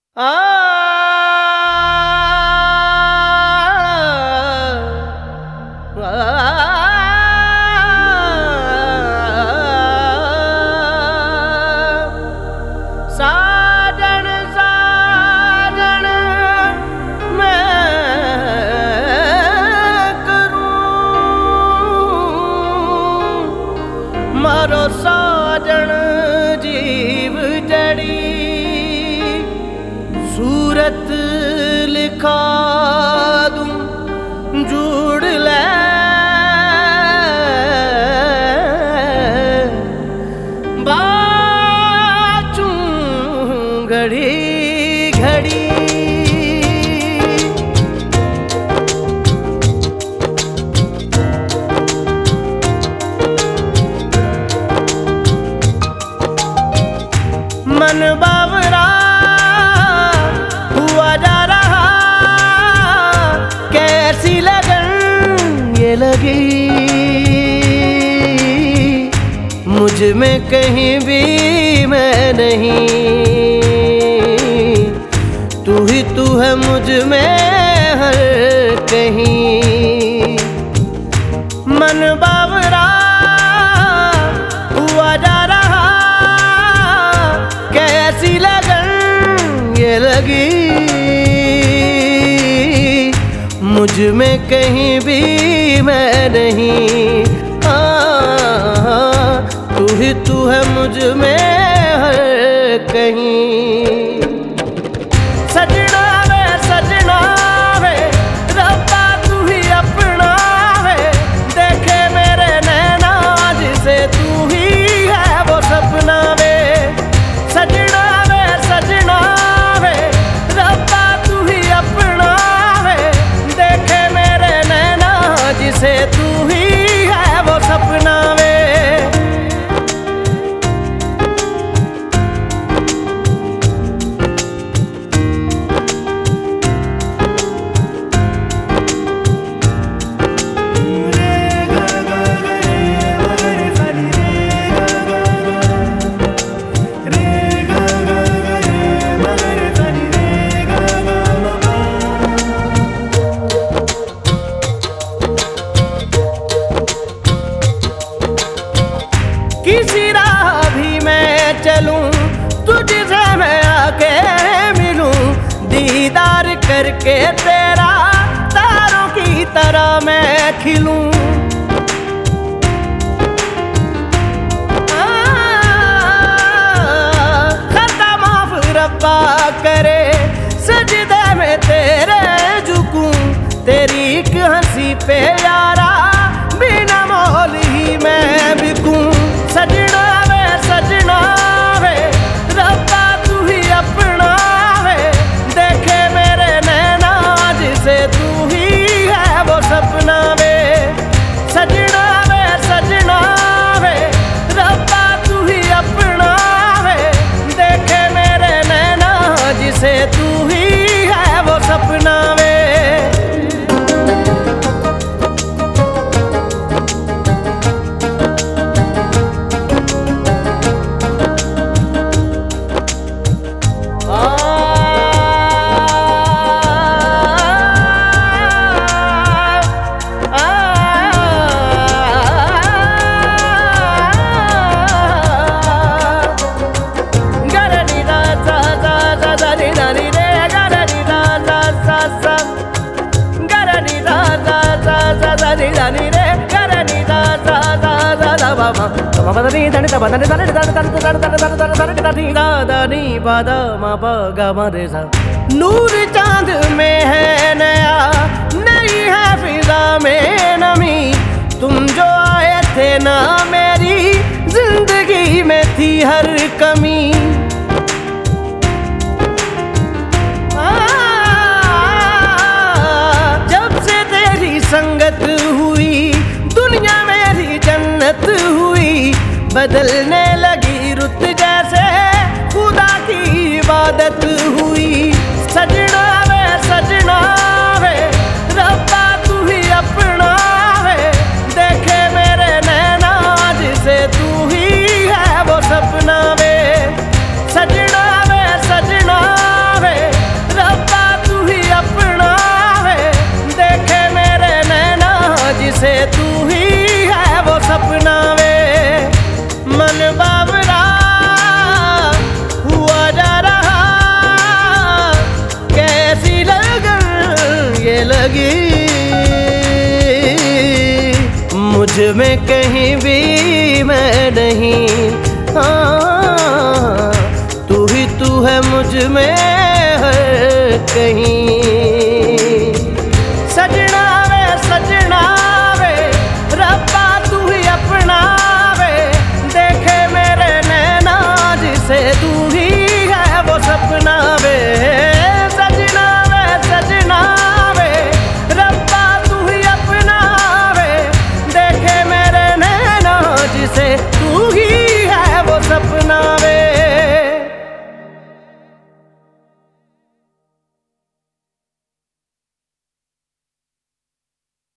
साजन साजन मैं करूं मारो साजन जीव जड़ी सूरत लिखा दूं जुड़ ले बाचूं घड़ी घड़ी मन बावरा हुआ जा रहा कैसी लगन ये लगी मुझ में कहीं भी मैं नहीं तू ही तू है मुझ में हर कहीं मन बावरा हुआ जा रहा कैसी लगन ये लगी मुझ में कहीं भी मैं नहीं तू है मुझ में हर कहीं सजना वे रब्बा तू ही अपना वे देखे मेरे नैना जिसे तू ही है वो सपना वे सजना वे रब्बा तू ही अपना वे देखे मेरे नैना जिसे तू ही है वो सपना वे किसी राह भी मैं चलूं तुझसे मैं आके मिलूं दीदार करके तेरा तारों की तरह मैं खिलूं खता माफ रब्बा करे सजदे में तेरे झुकूं तेरी एक हंसी पे यारा बिना मोल ही मैं बिकूं सजना वे रब्बा तू ही अपना वे देखे मेरे नैना जिसे तू ही है वो सपना वे सजना वे रब्बा तू ही अपना वे देखे मेरे नैना जिसे तू ही है वो सपना वे नूर चांद में है नया नई है फिजा में नमी तुम जो आए थे ना मेरी जिंदगी में थी हर कमी जब से तेरी संगत हुई दुनिया मेरी जन्नत हुई बदलने लगी रुत जैसे खुदा की इबादत हुई सजना वे रब्बा तू ही अपना वे देखे मेरे नैना जिसे तू ही है वो सपना वे सजना वे में कहीं भी मैं नहीं। हाँ, तू ही तू है मुझ में हर कहीं। सजना वे रब्बा तू ही अपना वे, देखे मेरे नैना जिसे तू ही है वो सपना वे।